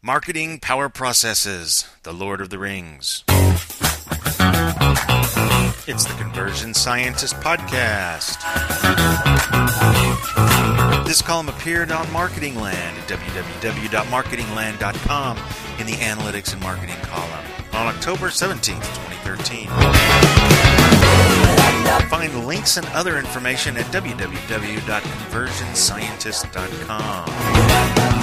Marketing Power Processes, The Lord of the Rings. It's the Conversion Scientist Podcast. This column appeared on Marketing Land at www.marketingland.com in the Analytics and Marketing column on October 17th, 2013. Find links and other information at www.conversionscientist.com.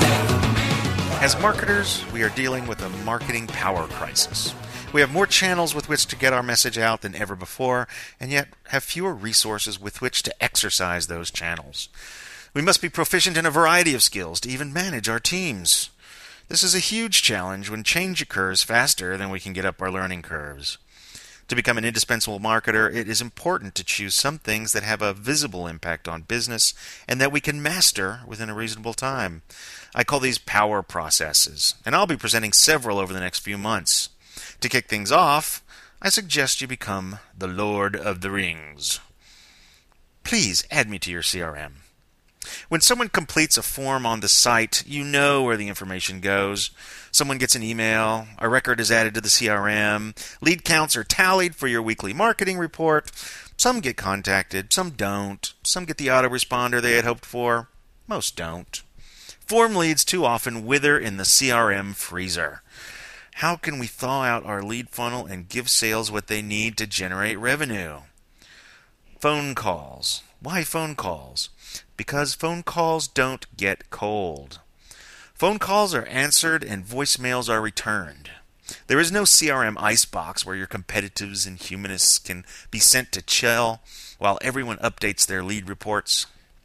As marketers, we are dealing with a marketing power crisis. We have more channels with which to get our message out than ever before, and yet have fewer resources with which to exercise those channels. We must be proficient in a variety of skills to even manage our teams. This is a huge challenge when change occurs faster than we can get up our learning curves. To become an indispensable marketer, it is important to choose some things that have a visible impact on business and that we can master within a reasonable time. I call these power processes, and I'll be presenting several over the next few months. To kick things off, I suggest you become the Lord of the Rings. Please add me to your CRM. When someone completes a form on the site, you know where the information goes. Someone gets an email, a record is added to the CRM, lead counts are tallied for your weekly marketing report. Some get contacted, some don't. Some get the autoresponder they had hoped for. Most don't. Form leads too often wither in the CRM freezer. How can we thaw out our lead funnel and give sales what they need to generate revenue? Phone calls. Why phone calls? Because phone calls don't get cold. Phone calls are answered and voicemails are returned. There is no CRM icebox where your competitives and humanists can be sent to chill while everyone updates their lead reports.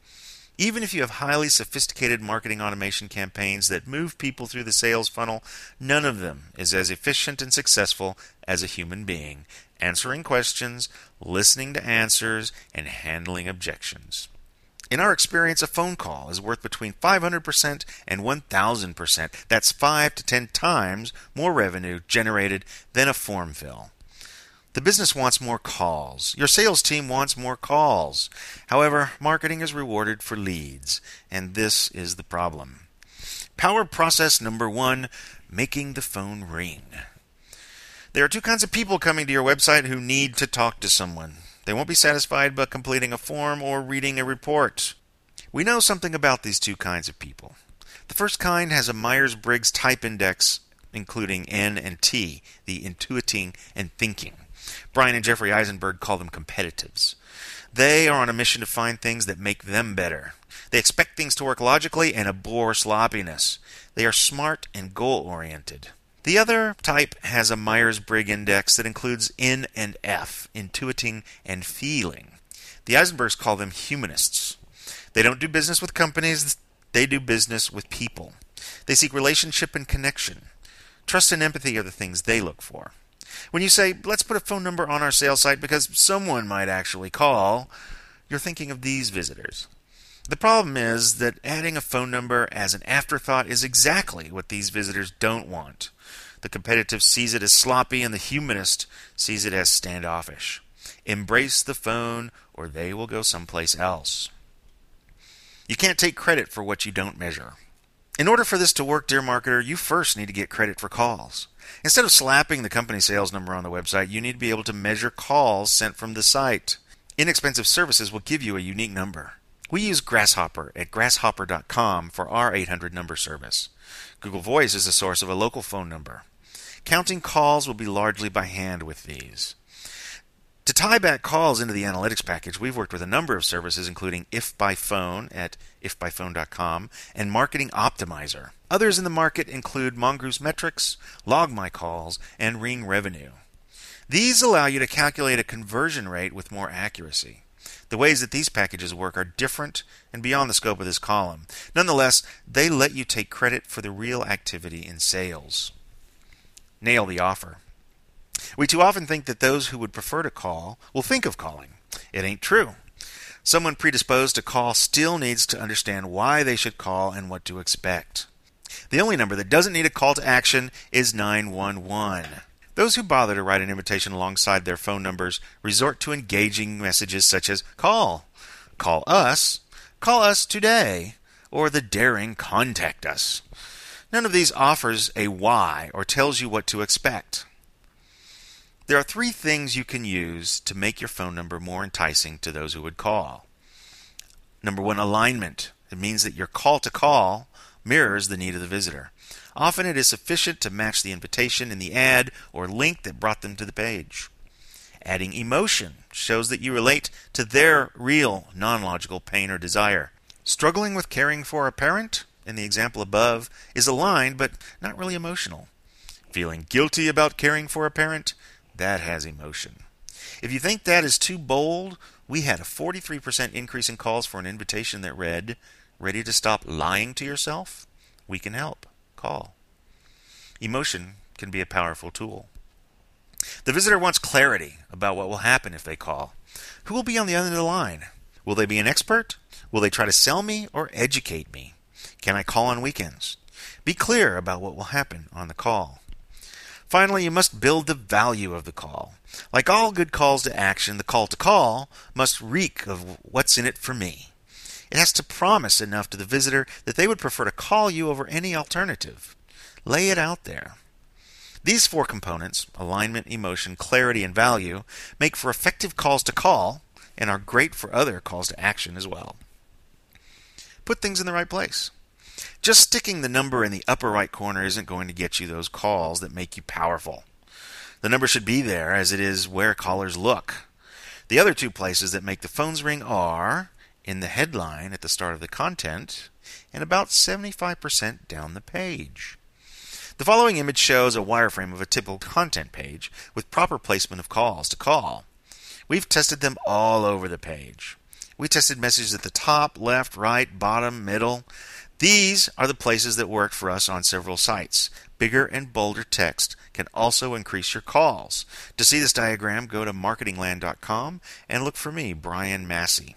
Even if you have highly sophisticated marketing automation campaigns that move people through the sales funnel, none of them is as efficient and successful as a human being, answering questions, listening to answers, and handling objections. In our experience, a phone call is worth between 500% and 1,000%. That's 5 to 10 times more revenue generated than a form fill. The business wants more calls. Your sales team wants more calls. However, marketing is rewarded for leads, and this is the problem. Power process number 1, making the phone ring. There are two kinds of people coming to your website who need to talk to someone. They won't be satisfied by completing a form or reading a report. We know something about these two kinds of people. The first kind has a Myers-Briggs type index, including N and T, the intuiting and thinking. Brian and Jeffrey Eisenberg call them competitives. They are on a mission to find things that make them better. They expect things to work logically and abhor sloppiness. They are smart and goal-oriented. The other type has a Myers-Briggs index that includes N and F, intuiting and feeling. The Eisenbergs call them humanists. They don't do business with companies, they do business with people. They seek relationship and connection. Trust and empathy are the things they look for. When you say, let's put a phone number on our sales site because someone might actually call, you're thinking of these visitors. The problem is that adding a phone number as an afterthought is exactly what these visitors don't want. The competitive sees it as sloppy and the humanist sees it as standoffish. Embrace the phone or they will go someplace else. You can't take credit for what you don't measure. In order for this to work, dear marketer, you first need to get credit for calls. Instead of slapping the company sales number on the website, you need to be able to measure calls sent from the site. Inexpensive Services will give you a unique number. We use Grasshopper at grasshopper.com for our 800 number service. Google Voice is the source of a local phone number. Counting calls will be largely by hand with these. To tie back calls into the analytics package, we've worked with a number of services including If by Phone at ifbyphone.com and Marketing Optimizer. Others in the market include Mongoose Metrics, Log My Calls, and Ring Revenue. These allow you to calculate a conversion rate with more accuracy. The ways that these packages work are different and beyond the scope of this column. Nonetheless, they let you take credit for the real activity in sales. Nail the offer. We too often think that those who would prefer to call will think of calling. It ain't true. Someone predisposed to call still needs to understand why they should call and what to expect. The only number that doesn't need a call to action is 911. Those who bother to write an invitation alongside their phone numbers resort to engaging messages such as call us today, or the daring contact us. None of these offers a why or tells you what to expect. There are 3 things you can use to make your phone number more enticing to those who would call. Number 1, alignment. It means that your call to call mirrors the need of the visitor. Often it is sufficient to match the invitation in the ad or link that brought them to the page. Adding emotion shows that you relate to their real non-logical pain or desire. Struggling with caring for a parent, in the example above, is aligned but not really emotional. Feeling guilty about caring for a parent, that has emotion. If you think that is too bold, we had a 43% increase in calls for an invitation that read, "Ready to stop lying to yourself? We can help. Call." Emotion can be a powerful tool. The visitor wants clarity about what will happen if they call. Who will be on the other end of the line? Will they be an expert? Will they try to sell me or educate me? Can I call on weekends? Be clear about what will happen on the call. Finally, you must build the value of the call. Like all good calls to action, the call to call must reek of what's in it for me. It has to promise enough to the visitor that they would prefer to call you over any alternative. Lay it out there. These 4 components, alignment, emotion, clarity, and value, make for effective calls to call and are great for other calls to action as well. Put things in the right place. Just sticking the number in the upper right corner isn't going to get you those calls that make you powerful. The number should be there as it is where callers look. The other 2 places that make the phones ring are in the headline at the start of the content and about 75% down the page. The following image shows a wireframe of a typical content page with proper placement of calls to call. We've tested them all over the page. We tested messages at the top, left, right, bottom, middle. These are the places that worked for us on several sites. Bigger and bolder text can also increase your calls. To see this diagram, go to marketingland.com and look for me, Brian Massey.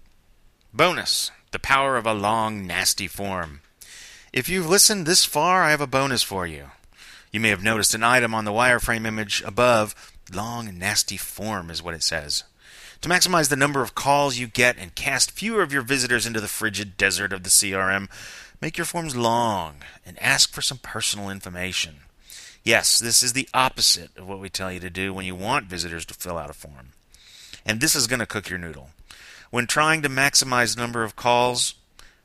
Bonus: the power of a long, nasty form. If you've listened this far, I have a bonus for you. You may have noticed an item on the wireframe image above. Long and nasty form is what it says. To maximize the number of calls you get and cast fewer of your visitors into the frigid desert of the CRM, make your forms long and ask for some personal information. Yes, this is the opposite of what we tell you to do when you want visitors to fill out a form. And this is going to cook your noodle. When trying to maximize the number of calls,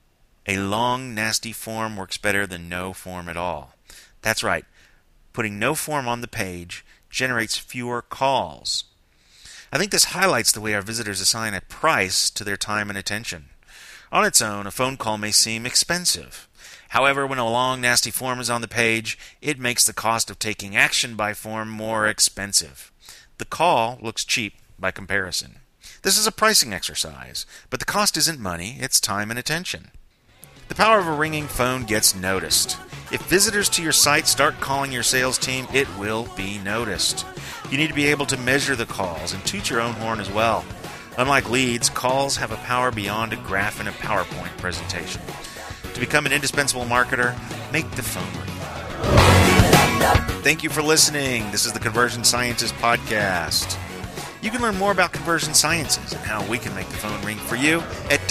a long, nasty form works better than no form at all. That's right. Putting no form on the page generates fewer calls. I think this highlights the way our visitors assign a price to their time and attention. On its own, a phone call may seem expensive. However, when a long, nasty form is on the page, it makes the cost of taking action by form more expensive. The call looks cheap by comparison. This is a pricing exercise, but the cost isn't money, it's time and attention. The power of a ringing phone gets noticed. If visitors to your site start calling your sales team, it will be noticed. You need to be able to measure the calls and toot your own horn as well. Unlike leads, calls have a power beyond a graph in a PowerPoint presentation. To become an indispensable marketer, make the phone ring. Thank you for listening. This is the Conversion Sciences Podcast. You can learn more about conversion sciences and how we can make the phone ring for you at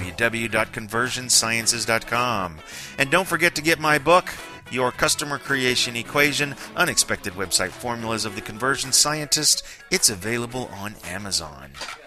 www.conversionsciences.com. And don't forget to get my book, Your Customer Creation Equation, Unexpected Website Formulas of the Conversion Scientist. It's available on Amazon.